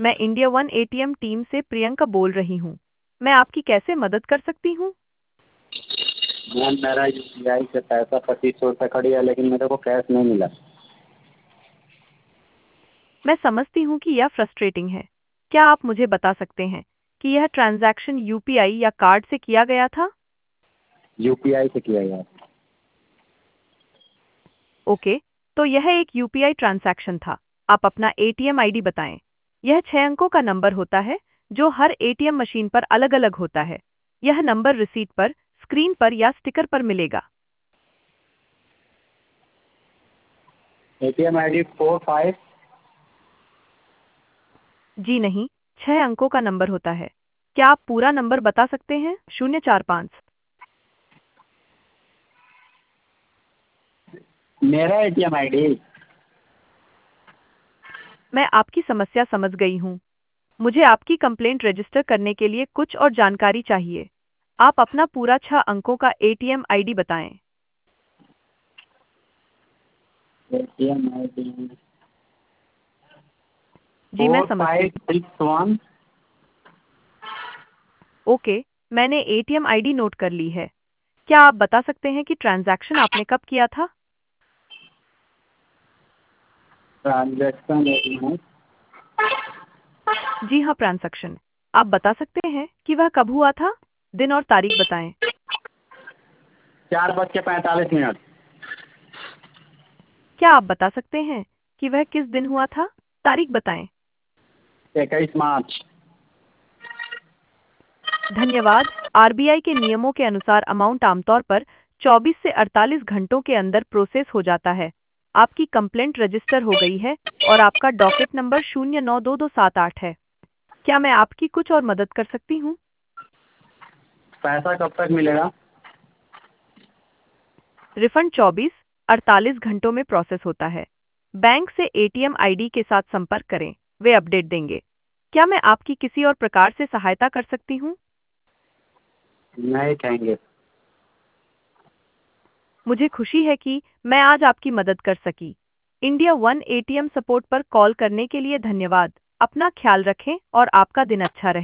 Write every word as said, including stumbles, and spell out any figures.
मैं India one ATM team से प्रियंका बोल रही हूँ। मैं आपकी कैसे मदद कर सकती हूँ? मैम मेरा यू पी आई से पैसा पच्चीस सौ रुपये कट गया, लेकिन मेरे को कैश नहीं मिला। मैं समझती हूँ कि यह फ्रस्ट्रेटिंग है। क्या आप मुझे बता सकते हैं कि यह ट्रांजैक्शन यूपीआई या कार्ड से किया गया था? यू पी आई से किया गया। ओके, तो यह एक यूपीआई ट्रांजैक्शन था। आप अपना एटीएम आईडी बताएं। यह छह अंकों का नंबर होता है जो हर एटीएम मशीन पर अलग-अलग होता है। यह नंबर रिसीट पर, स्क्रीन पर या स्टिकर पर मिलेगा। A T M I D four five. जी नहीं, छह अंकों का नंबर होता है। क्या आप पूरा नंबर बता सकते हैं? शून्य चार पाँच। मेरा A T M I D. मैं आपकी समस्या समझ गई हूँ। मुझे आपकी कंप्लेंट रजिस्टर करने के लिए कुछ और जानकारी चाहिए। आप अपना पूरा छह अंकों का एटीएम आईडी बताएं। A T M I D जी मैं फोर समझती फाइव हूँ। Six one. ओके, मैंने एटीएम आईडी नोट कर ली है। क्या आप बता सकते हैं कि ट्रांजैक्शन आपने कब किया था? ट्रांजेक्शन एक मिनट। जी हाँ, ट्रांजैक्शन। आप बता सकते हैं कि वह कब हुआ था? दिन और तारीख बताएं। चार बज के पैंतालीस मिनट। क्या आप बता सकते हैं कि वह किस दिन हुआ था? तारीख बताएं। इक्कीस मार्च। धन्यवाद। आरबीआई के नियमों के अनुसार अमाउंट आमतौर पर चौबीस से अड़तालीस घंटों के अंदर प्रोसेस हो जाता है। आपकी कंप्लेंट रजिस्टर हो गई है और आपका डॉकेट नंबर शून्य नौ दो दो सात आठ है। क्या मैं आपकी कुछ और मदद कर सकती हूँ? पैसा कब तक मिलेगा? रिफंड चौबीस अड़तालीस घंटों में प्रोसेस होता है। बैंक से एटीएम आईडी के साथ संपर्क करें, वे अपडेट देंगे। क्या मैं आपकी किसी और प्रकार से सहायता कर सकती हूँ? नहीं कहेंगे। मुझे खुशी है कि मैं आज आपकी मदद कर सकी। इंडिया वन एटीएम सपोर्ट पर कॉल करने के लिए धन्यवाद। अपना ख्याल रखें और आपका दिन अच्छा रहे।